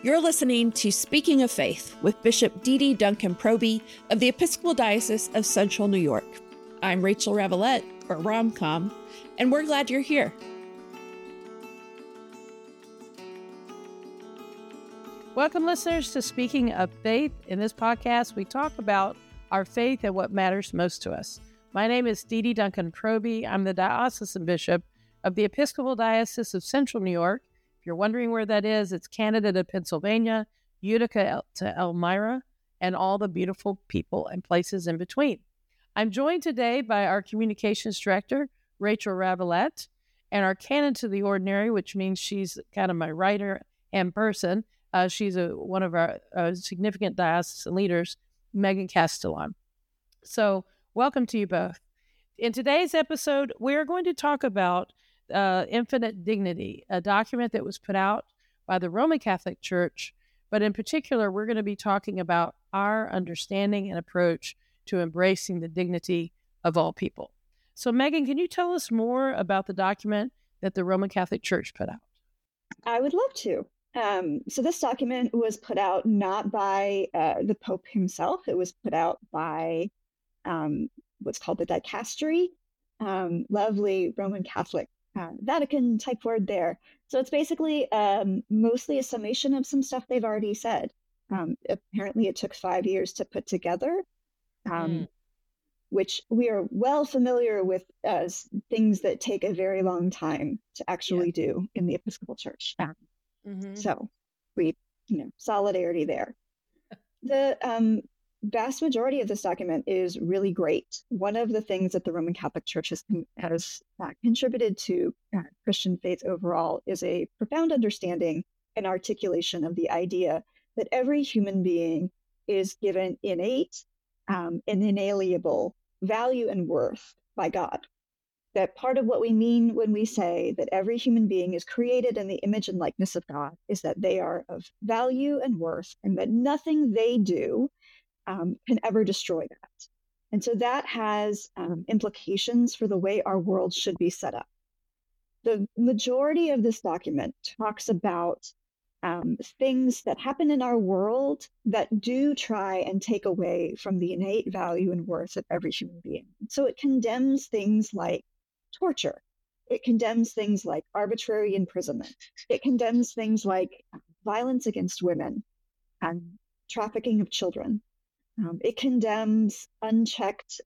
You're listening to Speaking of Faith with Bishop D.D. Duncan Proby of the Episcopal Diocese of Central New York. I'm Rachel Ravelette, or Romcom, and we're glad you're here. Welcome, listeners, to Speaking of Faith. In this podcast, we talk about our faith and what matters most to us. My name is D.D. Duncan Proby. I'm the Diocesan Bishop of the Episcopal Diocese of Central New York. If you're wondering where that is, it's Canada to Pennsylvania, Utica to Elmira, and all the beautiful people and places in between. I'm joined today by our Communications Director, Rachel Ravelette, and our Canon to the Ordinary, which means she's kind of my writer and person. She's one of our significant diocesan leaders, Megan Castellan. So welcome to you both. In today's episode, we're going to talk about Infinite Dignity, a document that was put out by the Roman Catholic Church. But in particular, we're going to be talking about our understanding and approach to embracing the dignity of all people. So Megan, can you tell us more about the document that the Roman Catholic Church put out? I would love to. So this document was put out not by the Pope himself. It was put out by what's called the Dicastery, lovely Roman Catholic Vatican type word there. So it's basically mostly a summation of some stuff they've already said. Apparently it took 5 years to put together, which we are well familiar with as things that take a very long time to actually do in the Episcopal Church. So we, solidarity there. The vast majority of this document is really great. One of the things that the Roman Catholic Church has contributed to Christian faith overall is a profound understanding and articulation of the idea that every human being is given innate and inalienable value and worth by God. That part of what we mean when we say that every human being is created in the image and likeness of God is that they are of value and worth, and that nothing they do can ever destroy that. And so that has implications for the way our world should be set up. The majority of this document talks about things that happen in our world that do try and take away from the innate value and worth of every human being. So it condemns things like torture. It condemns things like arbitrary imprisonment. It condemns things like violence against women and trafficking of children. It condemns unchecked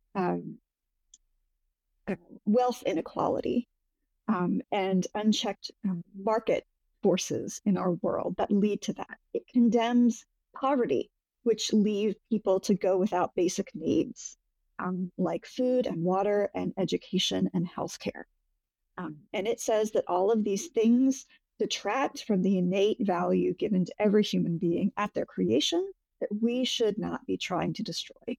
wealth inequality and unchecked market forces in our world that lead to that. It condemns poverty, which leave people to go without basic needs like food and water and education and healthcare. And it says that all of these things detract from the innate value given to every human being at their creation that we should not be trying to destroy.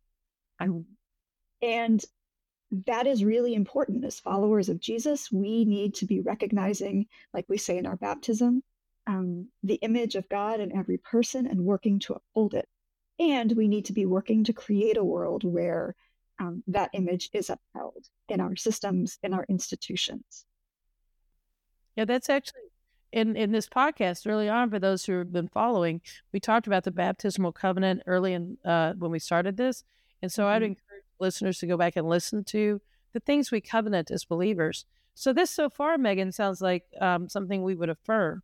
And that is really important. As followers of Jesus, we need to be recognizing, like we say in our baptism, the image of God in every person and working to uphold it. And we need to be working to create a world where that image is upheld in our systems, in our institutions. Yeah, that's actually in this podcast early on. For those who have been following, we talked about the baptismal covenant early in when we started this. And so I'd encourage listeners to go back and listen to the things we covenant as believers. So this so far, Megan, sounds like something we would affirm.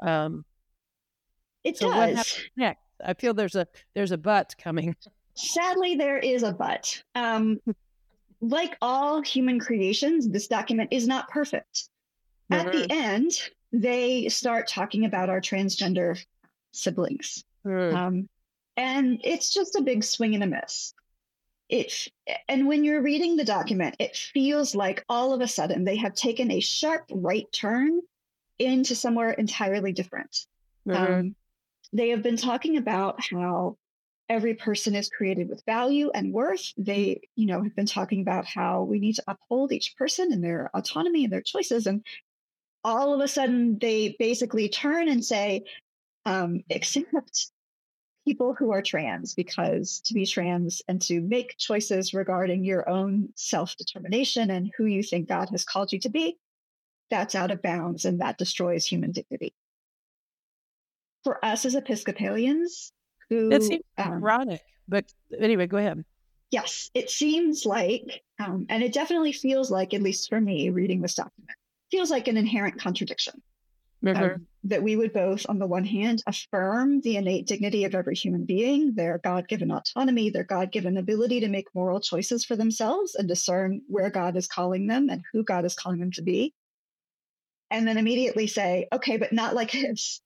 It so does. What happens next? I feel there's a but coming. Sadly, there is a but. Like all human creations, this document is not perfect. At the end, they start talking about our transgender siblings. And it's just a big swing and a miss. And when you're reading the document, it feels like all of a sudden they have taken a sharp right turn into somewhere entirely different. They have been talking about how every person is created with value and worth. They, have been talking about how we need to uphold each person and their autonomy and their choices. And all of a sudden they basically turn and say, except people who are trans, because to be trans and to make choices regarding your own self-determination and who you think God has called you to be, that's out of bounds and that destroys human dignity. for us as Episcopalians who... That seems ironic, but anyway, go ahead. Yes, it seems like, and it definitely feels like, at least for me, reading this document, feels like an inherent contradiction. That we would both, on the one hand, affirm the innate dignity of every human being, their God-given autonomy, their God-given ability to make moral choices for themselves and discern where God is calling them and who God is calling them to be. And then immediately say, okay, but not like this.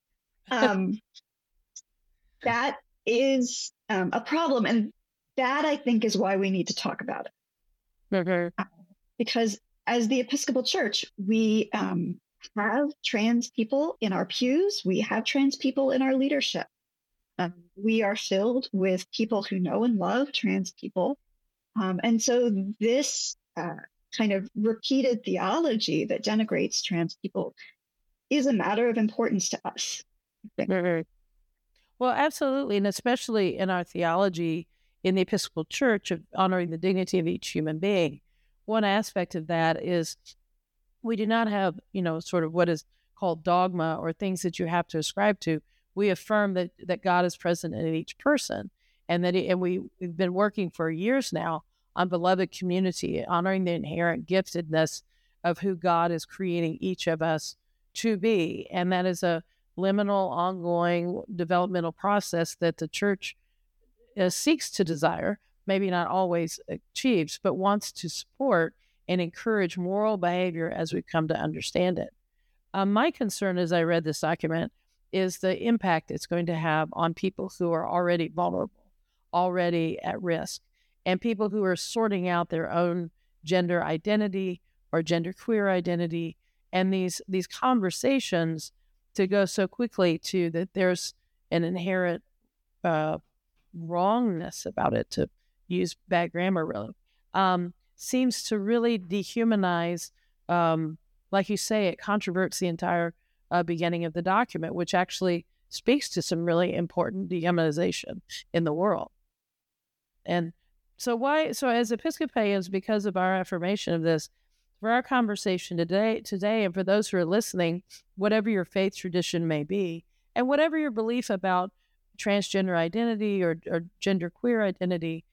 That is a problem. And that, I think, is why we need to talk about it. Because as the Episcopal Church, we have trans people in our pews. We have trans people in our leadership. We are filled with people who know and love trans people. And so this kind of repeated theology that denigrates trans people is a matter of importance to us, I think. Well, absolutely. And especially in our theology in the Episcopal Church of honoring the dignity of each human being. One aspect of that is we do not have, sort of what is called dogma or things that you have to ascribe to. We affirm that God is present in each person, and we've been working for years now on beloved community, honoring the inherent giftedness of who God is creating each of us to be. And that is a liminal, ongoing developmental process that the church seeks to desire, maybe not always achieves, but wants to support and encourage moral behavior as we come to understand it. My concern as I read this document is the impact it's going to have on people who are already vulnerable, already at risk, and people who are sorting out their own gender identity or genderqueer identity. And these conversations to go so quickly to that there's an inherent wrongness about it, to use bad grammar really, seems to really dehumanize, like you say, it controverts the entire beginning of the document, which actually speaks to some really important dehumanization in the world. And so as Episcopalians, because of our affirmation of this, for our conversation today, and for those who are listening, whatever your faith tradition may be, and whatever your belief about transgender identity or genderqueer identity,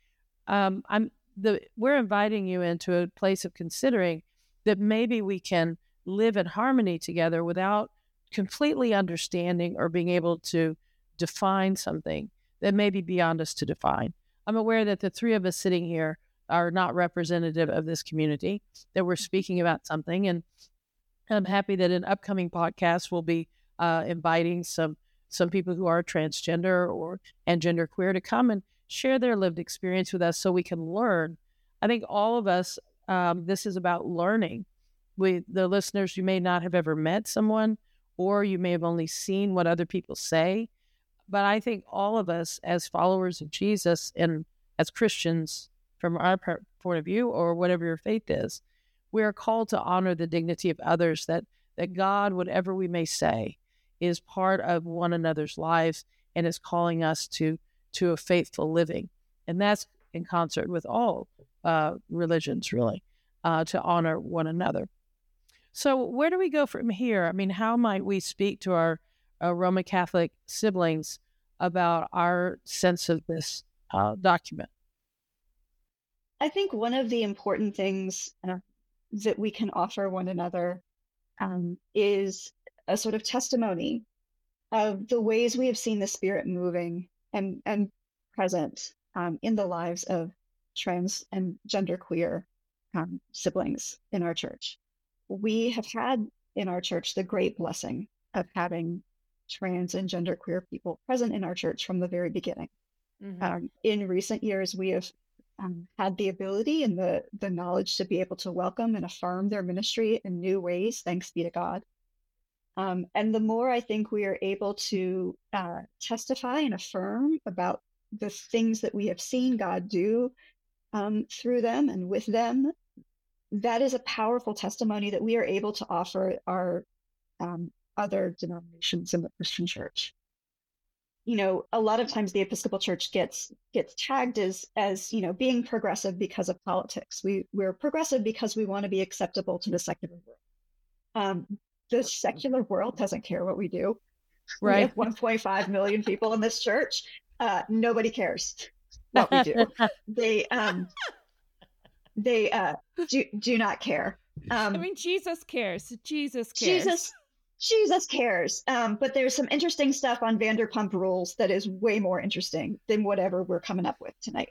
we're inviting you into a place of considering that maybe we can live in harmony together without completely understanding or being able to define something that may be beyond us to define. I'm aware that the three of us sitting here are not representative of this community, that we're speaking about something. And I'm happy that in upcoming podcasts, we'll be inviting some people who are transgender and genderqueer to come and share their lived experience with us so we can learn. I think all of us, this is about learning. The listeners, you may not have ever met someone, or you may have only seen what other people say. But I think all of us as followers of Jesus and as Christians, from our point of view, or whatever your faith is, we are called to honor the dignity of others, that God, whatever we may say, is part of one another's lives and is calling us to a faithful living. And that's in concert with all religions, really, to honor one another. So where do we go from here? I mean, how might we speak to our Roman Catholic siblings about our sense of this document? I think one of the important things that we can offer one another is a sort of testimony of the ways we have seen the Spirit moving and present in the lives of trans and genderqueer siblings in our church. We have had in our church the great blessing of having trans and genderqueer people present in our church from the very beginning. Mm-hmm. In recent years, we have had the ability and the knowledge to be able to welcome and affirm their ministry in new ways, thanks be to God. And the more I think we are able to testify and affirm about the things that we have seen God do through them and with them, that is a powerful testimony that we are able to offer our other denominations in the Christian church. You know, a lot of times the Episcopal Church gets tagged as being progressive because of politics. We're progressive because we want to be acceptable to the secular world. The secular world doesn't care what we do. Right. We have 1.5 million people in this church. Nobody cares what we do. They do not care. Jesus cares. Jesus cares. Jesus cares. But there's some interesting stuff on Vanderpump Rules that is way more interesting than whatever we're coming up with tonight.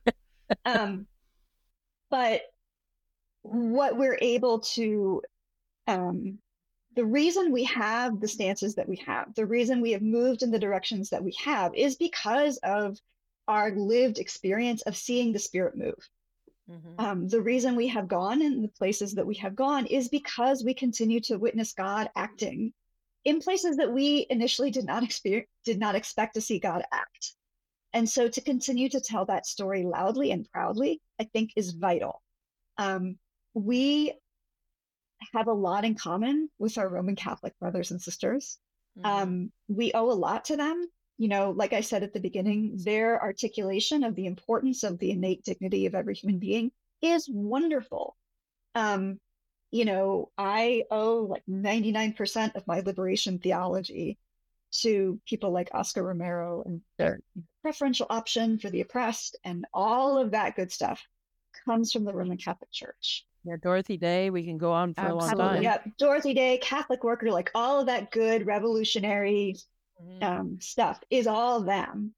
But what we're able to, the reason we have the stances that we have, the reason we have moved in the directions that we have is because of our lived experience of seeing the Spirit move. Mm-hmm. The reason we have gone in the places that we have gone is because we continue to witness God acting in places that we initially did not expect to see God act. And so to continue to tell that story loudly and proudly, I think is vital. We have a lot in common with our Roman Catholic brothers and sisters. Mm-hmm. We owe a lot to them. You know, like I said at the beginning, their articulation of the importance of the innate dignity of every human being is wonderful. You know, I owe like 99% of my liberation theology to people like Oscar Romero and their preferential option for the oppressed, and all of that good stuff comes from the Roman Catholic Church. Yeah, Dorothy Day, we can go on for a long time. Yeah, Dorothy Day, Catholic worker, like all of that good revolutionary stuff is all them.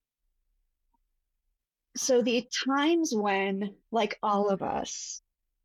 So the times when, like all of us,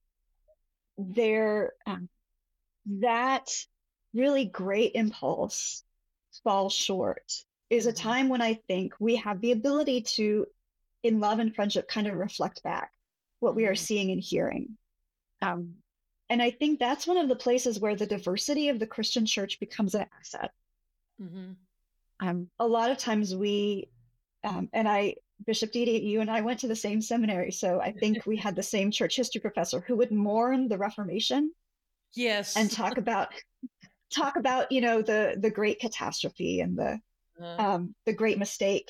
that really great impulse falls short is a time when I think we have the ability to, in love and friendship, kind of reflect back what we are seeing and hearing. And I think that's one of the places where the diversity of the Christian church becomes an asset. Mm-hmm. A lot of times we, Bishop Didi, you and I went to the same seminary, so I think we had the same church history professor who would mourn the Reformation. Yes. And talk about, you know, the great catastrophe and the great mistake.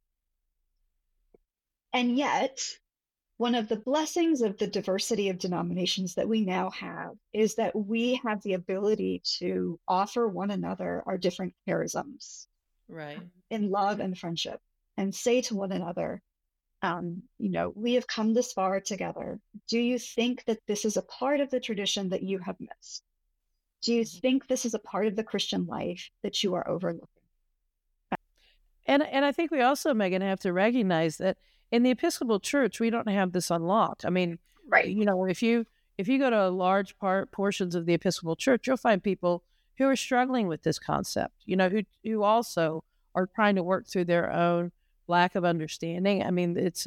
And yet, one of the blessings of the diversity of denominations that we now have is that we have the ability to offer one another our different charisms, right, in love and friendship, and say to one another, you know, we have come this far together. Do you think that this is a part of the tradition that you have missed? Do you think this is a part of the Christian life that you are overlooking? And I think we also, Megan, have to recognize that in the Episcopal Church, we don't have this unlocked. I mean, right. You know, if you go to large portions of the Episcopal Church, you'll find people who are struggling with this concept, you know, who also are trying to work through their own lack of understanding. I mean, it's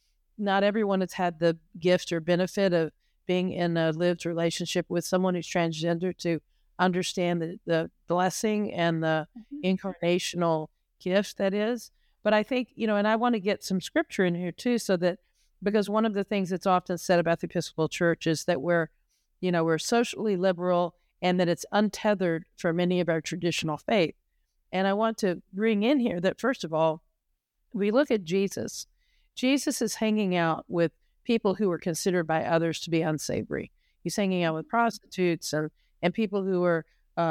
not everyone has had the gift or benefit of being in a lived relationship with someone who's transgender to understand the blessing and the incarnational gift that is. But I think, you know, and I want to get some scripture in here too, so that, because one of the things that's often said about the Episcopal Church is that we're socially liberal and that it's untethered from any of our traditional faith. And I want to bring in here that, first of all, we look at Jesus. Jesus is hanging out with people who are considered by others to be unsavory. He's hanging out with prostitutes and people who are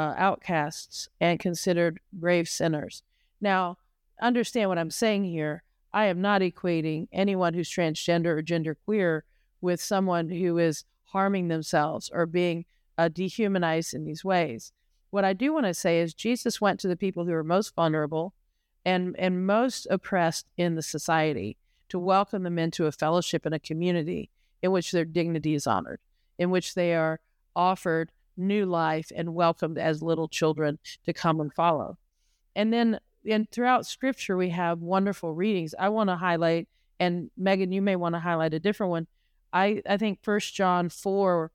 outcasts and considered grave sinners. Now, understand what I'm saying here. I am not equating anyone who's transgender or genderqueer with someone who is harming themselves or being dehumanized in these ways. What I do want to say is Jesus went to the people who are most vulnerable and most oppressed in the society to welcome them into a fellowship and a community in which their dignity is honored, in which they are offered new life and welcomed as little children to come and follow. And then throughout Scripture, we have wonderful readings. I want to highlight, and Megan, you may want to highlight a different one. I think 1 John 4,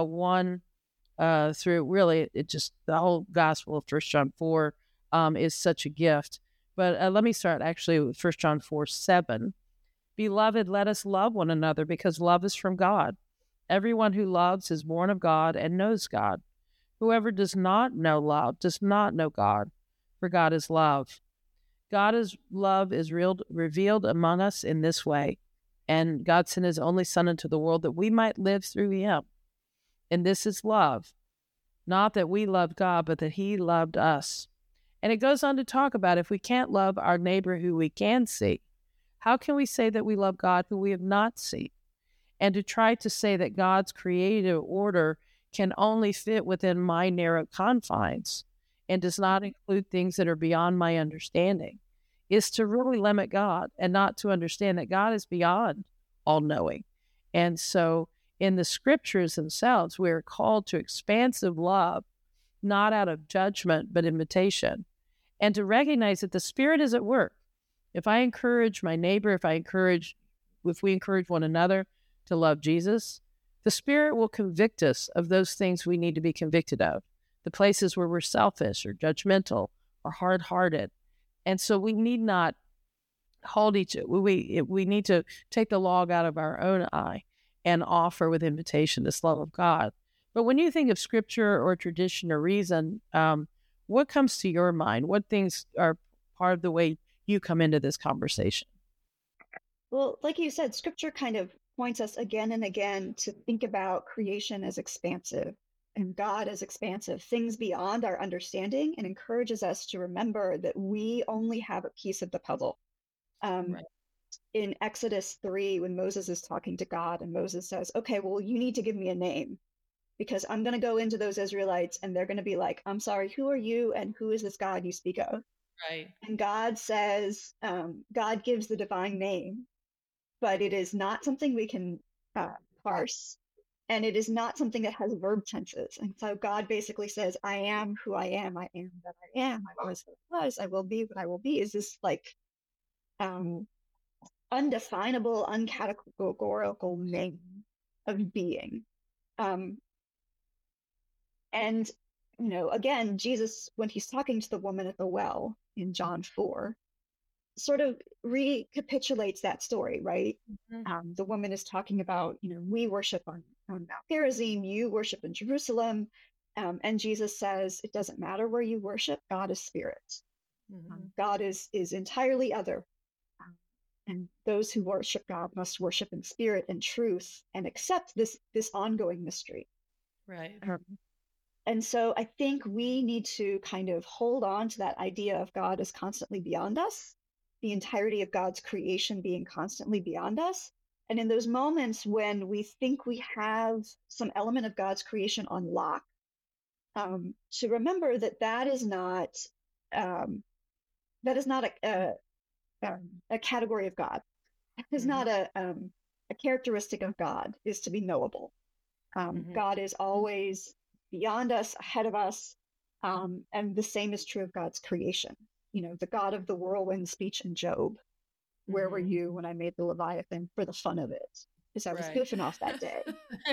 1 through, really, it just, the whole gospel of 1 John 4 is such a gift. But let me start actually with 1 John 4, 7. Beloved, let us love one another, because love is from God. Everyone who loves is born of God and knows God. Whoever does not know love does not know God, for God is love. God's love is revealed among us in this way, and God sent his only Son into the world that we might live through him. And this is love, not that we loved God, but that he loved us And it goes on to talk about if we can't love our neighbor who we can see, how can we say that we love God who we have not seen? And to try to say that God's creative order can only fit within my narrow confines and does not include things that are beyond my understanding is to really limit God and not to understand that God is beyond all knowing. And so in the scriptures themselves, we are called to expansive love, not out of judgment, but invitation, and to recognize that the Spirit is at work. If I encourage my neighbor, if we encourage one another to love Jesus, the Spirit will convict us of those things we need to be convicted of, the places where we're selfish or judgmental or hard-hearted. And so we need not hold each other. We need to take the log out of our own eye and offer with invitation this love of God. But when you think of scripture or tradition or reason, what comes to your mind? What things are part of the way you come into this conversation? Well, like you said, scripture kind of points us again and again to think about creation as expansive and God as expansive, things beyond our understanding, and encourages us to remember that we only have a piece of the puzzle. Right. In Exodus 3, when Moses is talking to God and Moses says, okay, well, you need to give me a name because I'm going to go into those Israelites and they're going to be like, I'm sorry, who are you and who is this God you speak of? Right. And God says, God gives the divine name, but it is not something we can parse. And it is not something that has verb tenses. And so God basically says, I am who I am that I am, I was what I was, I will be what I will be. Is this like undefinable, uncategorical name of being. And, you know, again, Jesus, when he's talking to the woman at the well in John 4, sort of recapitulates that story, right? Mm-hmm. The woman is talking about, you know, we worship on Mount Gerizim, you worship in Jerusalem. And Jesus says, it doesn't matter where you worship, God is spirit. Mm-hmm. God is entirely other. And those who worship God must worship in spirit and truth and accept this ongoing mystery. Right. And so I think we need to kind of hold on to that idea of God as constantly beyond us, the entirety of God's creation being constantly beyond us. And in those moments when we think we have some element of God's creation on lock, to remember that that is not a category of God. It is not a characteristic of God is to be knowable. God is always beyond us, ahead of us, and the same is true of God's creation. You know, the God of the whirlwind speech in Job. Where were you when I made the Leviathan for the fun of it? Because I was goofing off that day.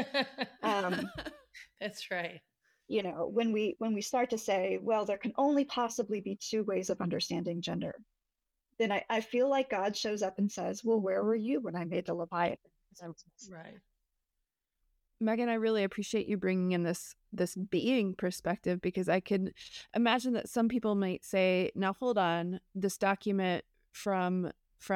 That's right. You know, when we start to say, well, there can only possibly be two ways of understanding gender, then I feel like God shows up and says, well, where were you when I made the Leviathan? Right. Megan, I really appreciate you bringing in this being perspective, because I can imagine that some people might say, now hold on, this document from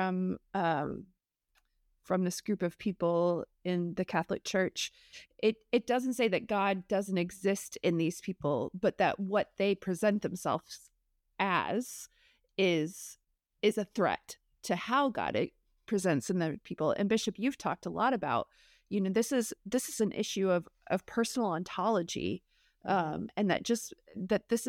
this group of people in the Catholic Church, it doesn't say that God doesn't exist in these people, but that what they present themselves as is a threat to how God presents in the people. And Bishop, you've talked a lot about, you know, this is an issue of personal ontology, and that this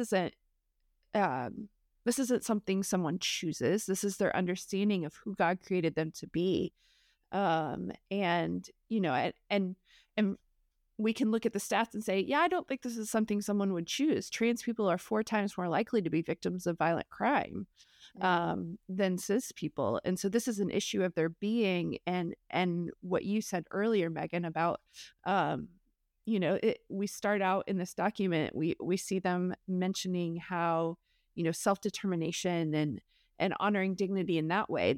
isn't something someone chooses. This is their understanding of who God created them to be. And, you know, and we can look at the stats and say, yeah, I don't think this is something someone would choose. Trans people are 4 times more likely to be victims of violent crime than cis people. And so this is an issue of their being. And what you said earlier, Megan, about, you know, we start out in this document, we see them mentioning how, you know, self-determination and honoring dignity in that way,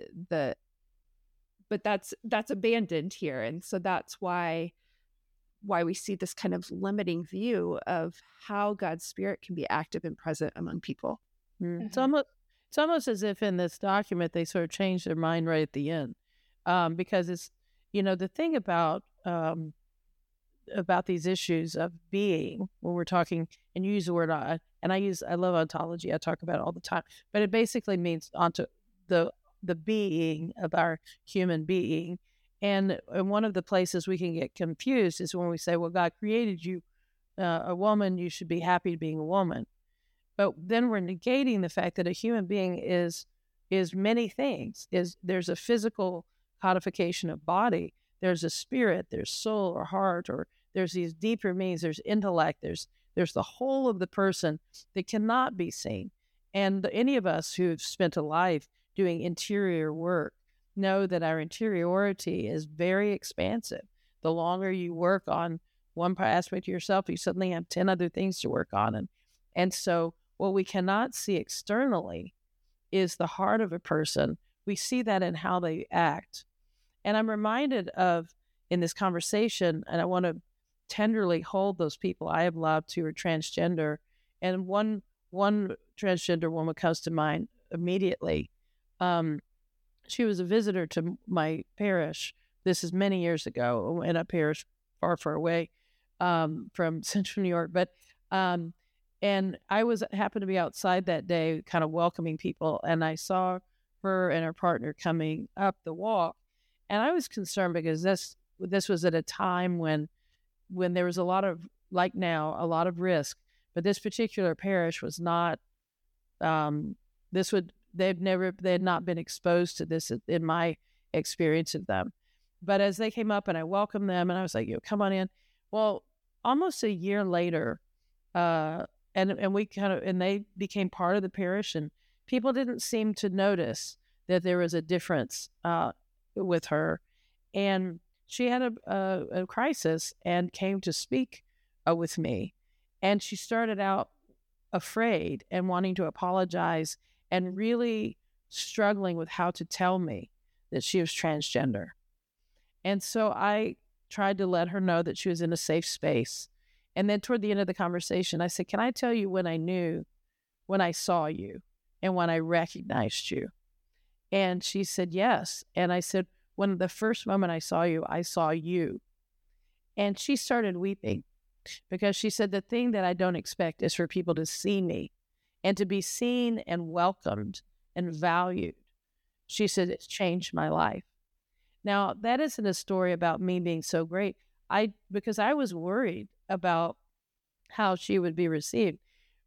but that's abandoned here. And so that's why we see this kind of limiting view of how God's Spirit can be active and present among people. Mm-hmm. It's almost as if in this document they sort of changed their mind right at the end, because it's, you know, the thing about about these issues of being when we're talking, and you use the word, and I love ontology. I talk about it all the time, but it basically means onto the being of our human being. And one of the places we can get confused is when we say, well, God created you a woman, you should be happy being a woman. But then we're negating the fact that a human being is many things. There's a physical codification of body, there's a spirit, there's soul or heart, or there's these deeper meanings, there's intellect, there's the whole of the person that cannot be seen. And any of us who've spent a life doing interior work know that our interiority is very expansive. The longer you work on one aspect of yourself, you suddenly have 10 other things to work on. And so what we cannot see externally is the heart of a person. We see that in how they act. And I'm reminded of, in this conversation, and I want to tenderly hold those people I have loved who are transgender. And one transgender woman comes to mind immediately. She was a visitor to my parish. This is many years ago, in a parish far, far away from Central New York. But and I happened to be outside that day, kind of welcoming people, and I saw her and her partner coming up the walk, and I was concerned because this was at a time when there was a lot of, like now, a lot of risk. But this particular parish was not. They had not been exposed to this in my experience of them. But as they came up and I welcomed them and I was like, come on in. Well, almost a year later, and they became part of the parish, and people didn't seem to notice that there was a difference with her. And she had a crisis and came to speak with me. And she started out afraid and wanting to apologize and really struggling with how to tell me that she was transgender. And so I tried to let her know that she was in a safe space. And then toward the end of the conversation, I said, can I tell you when I knew, when I saw you and when I recognized you? And she said, yes. And I said, when the first moment I saw you. And she started weeping because she said, the thing that I don't expect is for people to see me and to be seen and welcomed and valued. She said, it's changed my life. Now, that isn't a story about me being so great. Because I was worried about how she would be received.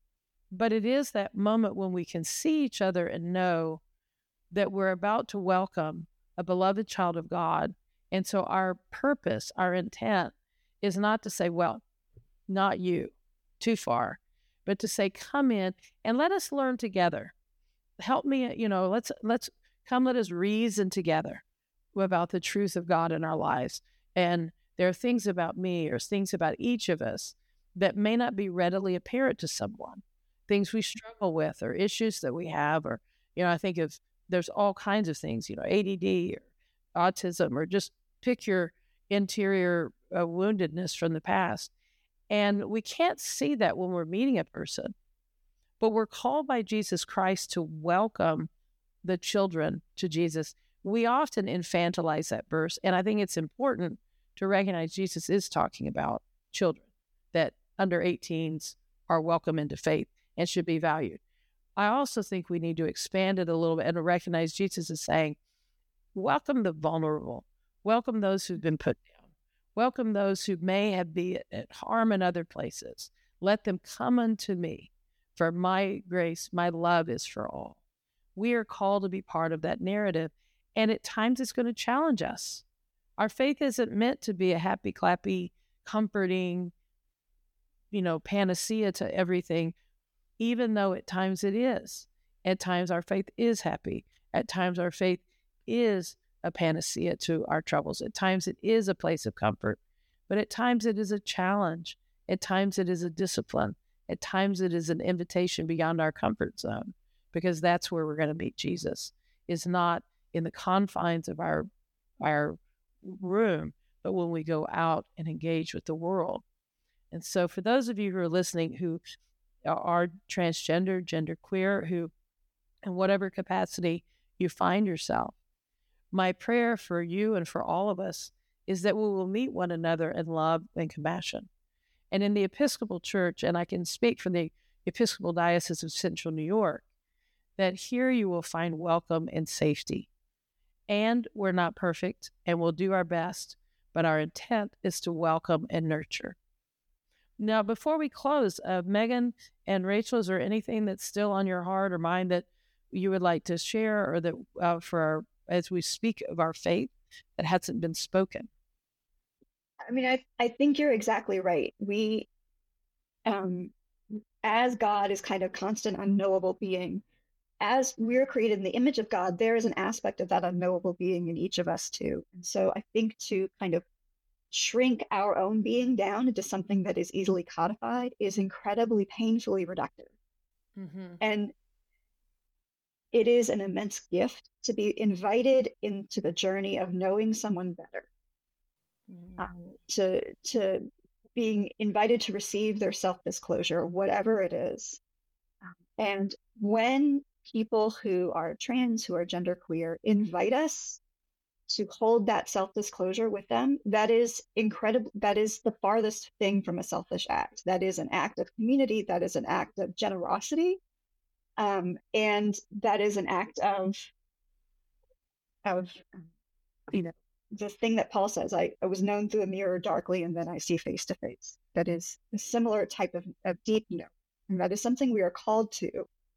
But it is that moment when we can see each other and know that we're about to welcome a beloved child of God. And so our purpose, our intent is not to say, well, not you, too far, but to say, come in and let us learn together. Help me, let's come, let us reason together about the truth of God in our lives. And there are things about me or things about each of us that may not be readily apparent to someone, things we struggle with or issues that we have, or, I think there's all kinds of things, ADD or autism, or just pick your interior woundedness from the past. And we can't see that when we're meeting a person, but we're called by Jesus Christ to welcome the children to Jesus. We often infantilize that verse, and I think it's important to recognize Jesus is talking about children, that under 18s are welcome into faith and should be valued. I also think we need to expand it a little bit and to recognize Jesus is saying, welcome the vulnerable, welcome those who've been put down, welcome those who may have been at harm in other places. Let them come unto me, for my grace, my love is for all. We are called to be part of that narrative, and at times it's going to challenge us. Our faith isn't meant to be a happy, clappy, comforting, panacea to everything, even though at times it is. At times our faith is happy. At times our faith is a panacea to our troubles. At times it is a place of comfort. But at times it is a challenge. At times it is a discipline. At times it is an invitation beyond our comfort zone, because that's where we're going to meet Jesus, is not in the confines of our room, but when we go out and engage with the world. And so for those of you who are listening who are transgender, genderqueer, who in whatever capacity you find yourself, my prayer for you and for all of us is that we will meet one another in love and compassion. And in the Episcopal Church, and I can speak for the Episcopal Diocese of Central New York, that here you will find welcome and safety. And we're not perfect, and we'll do our best, but our intent is to welcome and nurture. Now, before we close, Megan and Rachel, is there anything that's still on your heart or mind that you would like to share, or that as we speak of our faith that hasn't been spoken? I mean, I think you're exactly right. We, as God is kind of constant, unknowable being, as we're created in the image of God, there is an aspect of that unknowable being in each of us too. And so I think to kind of shrink our own being down into something that is easily codified is incredibly painfully reductive. Mm-hmm. And it is an immense gift to be invited into the journey of knowing someone better, to being invited to receive their self-disclosure, whatever it is. And when people who are trans, who are genderqueer, invite us to hold that self-disclosure with them, that is incredible. That is the farthest thing from a selfish act. That is an act of community. That is an act of generosity. And that is an act of the thing that Paul says, I was known through a mirror darkly, and then I see face to face. That is a similar type of deep know. And that is something we are called to.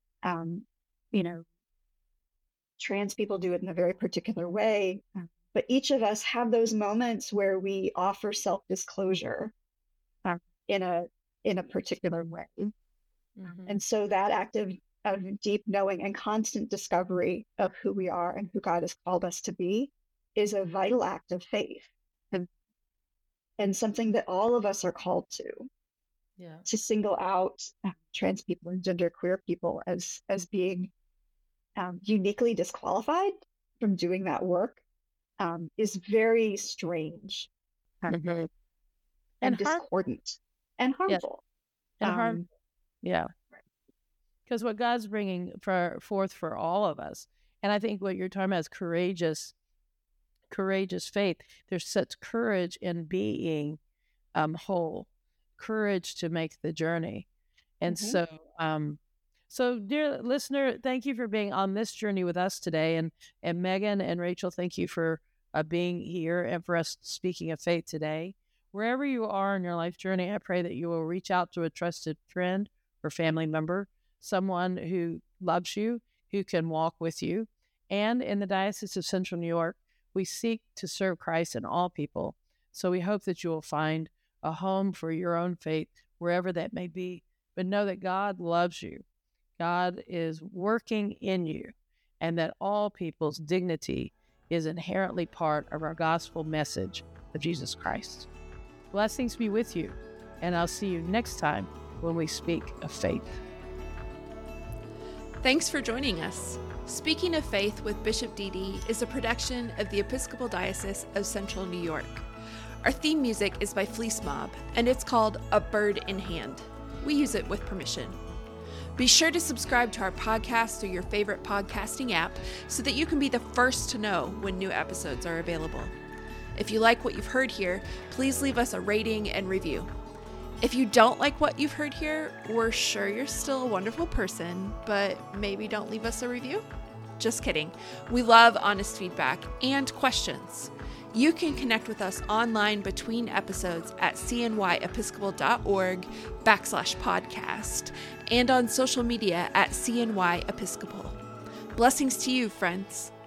Trans people do it in a very particular way, but each of us have those moments where we offer self-disclosure in a particular way. Mm-hmm. And so that act of deep knowing and constant discovery of who we are and who God has called us to be is a vital act of faith, and something that all of us are called to. Yeah. To single out trans people and genderqueer people as being uniquely disqualified from doing that work is very strange, mm-hmm. and discordant and harmful. Yeah. Because what God's bringing forth for all of us, and I think what you're talking about is courageous faith. There's such courage in being whole, courage to make the journey. And mm-hmm. So dear listener, thank you for being on this journey with us today. And Megan and Rachel, thank you for being here and for us speaking of faith today. Wherever you are in your life journey, I pray that you will reach out to a trusted friend or family member, someone who loves you, who can walk with you. And in the Diocese of Central New York, we seek to serve Christ in all people. So we hope that you will find a home for your own faith, wherever that may be. But know that God loves you. God is working in you, and that all people's dignity is inherently part of our gospel message of Jesus Christ. Blessings be with you, and I'll see you next time when we speak of faith. Thanks for joining us. Speaking of Faith with Bishop Dede is a production of the Episcopal Diocese of Central New York. Our theme music is by Fleece Mob, and it's called A Bird in Hand. We use it with permission. Be sure to subscribe to our podcast through your favorite podcasting app so that you can be the first to know when new episodes are available. If you like what you've heard here, please leave us a rating and review. If you don't like what you've heard here, we're sure you're still a wonderful person, but maybe don't leave us a review? Just kidding. We love honest feedback and questions. You can connect with us online between episodes at cnyepiscopal.org/podcast and on social media at CNY Episcopal. Blessings to you, friends.